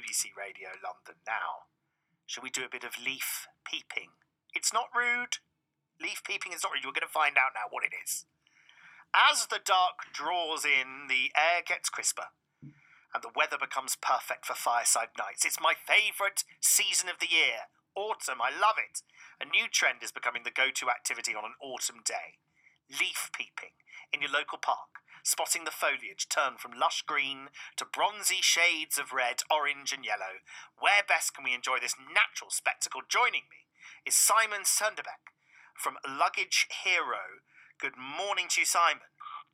BBC Radio London now. Shall we do a bit of leaf peeping? It's not rude. Leaf peeping is not rude. We're going to find out now what it is. As the dark draws in, the air gets crisper and the weather becomes perfect for fireside nights. It's my favourite season of the year. Autumn, I love it. A new trend is becoming the go-to activity on an autumn day. Leaf peeping in your local park, spotting the foliage turn from lush green to bronzy shades of red, orange and yellow. Where best can we enjoy this natural spectacle? Joining me is Simon Sunderbeck from Luggage Hero. Good morning to you, Simon.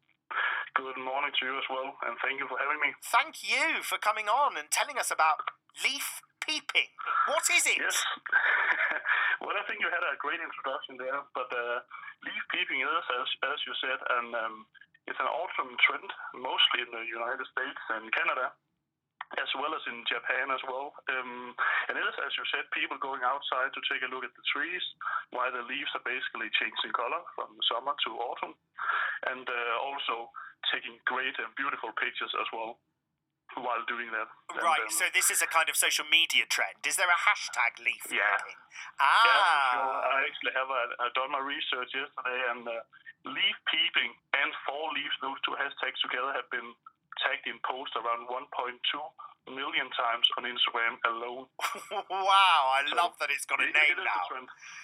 Good morning to you as well, and thank you for having me. Thank you for coming on and telling us about leaf peeping. What is it? Yes. Well, I think you had a great introduction there, but leaf peeping is, as you said, it's an autumn trend, mostly in the United States and Canada, as well as in Japan as well. And it is, as you said, people going outside to take a look at the trees, while the leaves are basically changing color from summer to autumn, and also taking great and beautiful pictures as well while doing that. Right, so this is a kind of social media trend. Is there a hashtag leaf peeping? Yeah, for sure. I actually have done my research yesterday, and leaf peeping and fall leaves, those two hashtags together, have been tagged in posts around 1.2 million times on Instagram alone. Wow, I love that it's got a name now. A trend.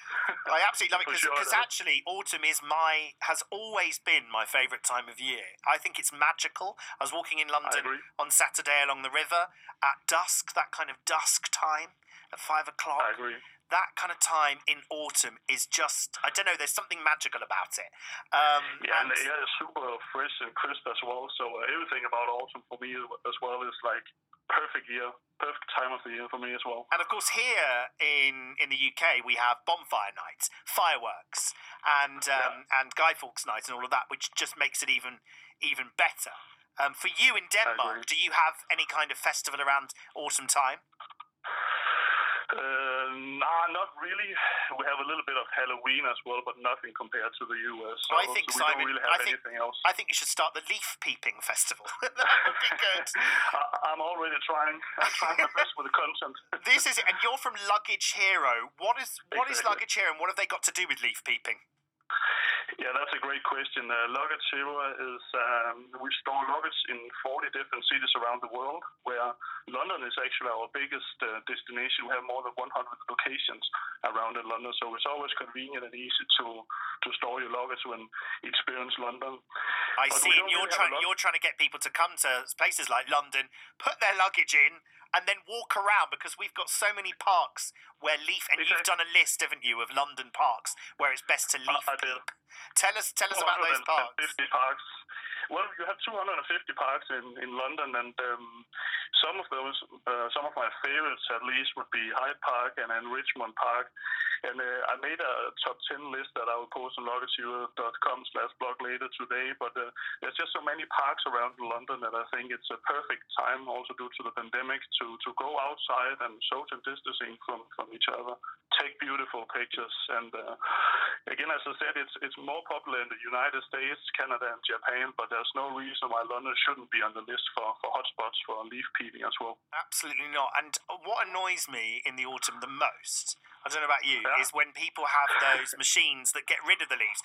I absolutely love it because sure, actually autumn has always been my favourite time of year. I think it's magical. I was walking in London on Saturday along the river at dusk, that kind of dusk time at 5 o'clock. I agree. That kind of time in autumn is just, I don't know, there's something magical about it. And the air is super fresh and crisp as well, so everything about autumn for me as well is like perfect time of the year for me as well. And of course here in the UK we have bonfire nights, fireworks, and Guy Fawkes night and all of that, which just makes it even better. For you in Denmark, do you have any kind of festival around autumn time? Nah, not really. We have a little bit of Halloween as well, but nothing compared to the US. So, I think, so we Simon, don't really have anything else. I think you should start the leaf peeping festival. That would be good. I'm already trying. I'm trying my best with the content. This is it, and you're from Luggage Hero. What is Luggage Hero, and what have they got to do with leaf peeping? Yeah, that's a great question. Luggage Hero is, we store luggage in 40 different cities around the world, where London is actually our biggest destination. We have more than 100 locations around in London, so it's always convenient and easy to store your luggage when you experience London. I see, and you're trying to get people to come to places like London, put their luggage in, and then walk around, because we've got so many parks where leaf, and you've done a list, haven't you, of London parks where it's best to leaf peep. Tell us about those parks. 50 parks. Well, you have 250 parks in London, and some of those, some of my favorites at least, would be Hyde Park and then Richmond Park. And I made a top 10 list that I will post on luggagehero.com/blog later today. But there's just so many parks around London that I think it's a perfect time, also due to the pandemic, to go outside and social distancing from each other, take beautiful pictures. And again, as I said, it's more popular in the United States, Canada, and Japan. But there's no reason why London shouldn't be on the list for hotspots for leaf peeping as well. Absolutely not. And what annoys me in the autumn the most, I don't know about you, is when people have those machines that get rid of the leaves.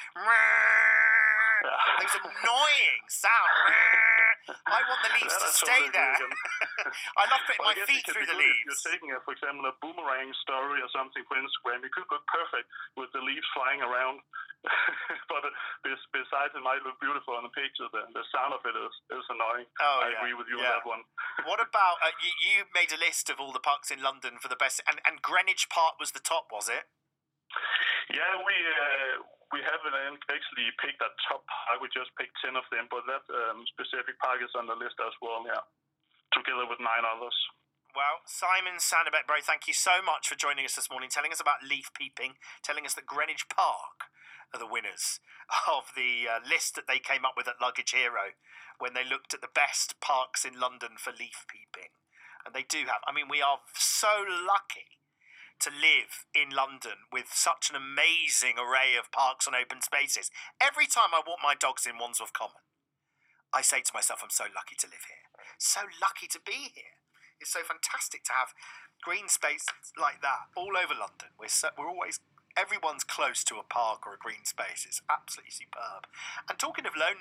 Those annoying sound. I want the leaves to stay there. I love putting my feet through the leaves. If you're taking, for example, a boomerang story or something for Instagram, it could look perfect with the leaves flying around. But besides, it might look beautiful on the picture. The sound of it is annoying. I agree with you on that one. What about you made a list of all the parks in London for the best, and Greenwich Park was the top, was it? Yeah, we haven't actually picked a top park. We just picked 10 of them, but that specific park is on the list as well, together with 9 others. Well, Simon Sunderbeck, bro, thank you so much for joining us this morning, telling us about leaf peeping, telling us that Greenwich Park are the winners of the list that they came up with at Luggage Hero when they looked at the best parks in London for leaf peeping. And they do have, we are so lucky to live in London with such an amazing array of parks and open spaces. Every time I walk my dogs in Wandsworth Common, I say to myself, I'm so lucky to live here. So lucky to be here. It's so fantastic to have green space like that all over London. We're always, everyone's close to a park or a green space. It's absolutely superb. And talking of loneliness,